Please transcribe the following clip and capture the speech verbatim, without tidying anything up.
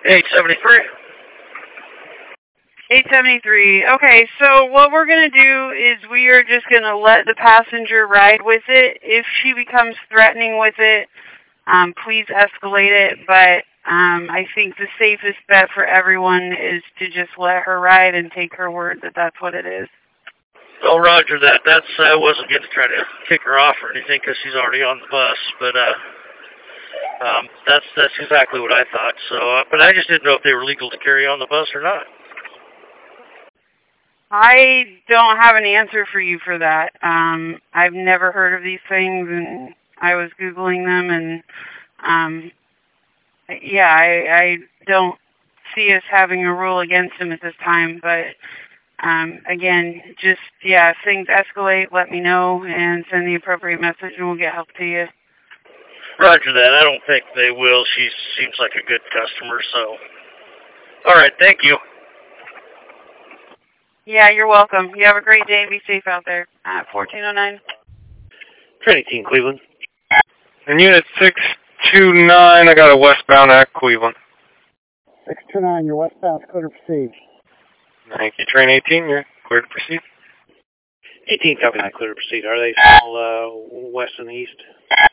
eight seventy-three. eight seventy-three. Okay, so what we're going to do is we are just going to let the passenger ride with it. If she becomes threatening with it, um, please escalate it. But um, I think the safest bet for everyone is to just let her ride and take her word that that's what it is. Oh, roger that. That's I wasn't going to try to kick her off or anything because she's already on the bus. But uh, um, that's that's exactly what I thought. So, uh, but I just didn't know if they were legal to carry on the bus or not. I don't have an answer for you for that. Um, I've never heard of these things, and I was Googling them, and um, yeah, I, I don't see us having a rule against them at this time, but um, again, just, yeah, if things escalate, let me know, and send the appropriate message, and we'll get help to you. Roger that. I don't think they will. She seems like a good customer, so. All right, thank you. Yeah, you're welcome. You have a great day. Be safe out there. Uh, fourteen oh nine. Train eighteen, Cleveland. And Unit six two nine, I got a westbound at Cleveland. six two nine, you're westbound, clear to proceed. Thank you. Train eighteen, you're clear to proceed. eighteen, copy that, clear to proceed. Are they still uh, west and east?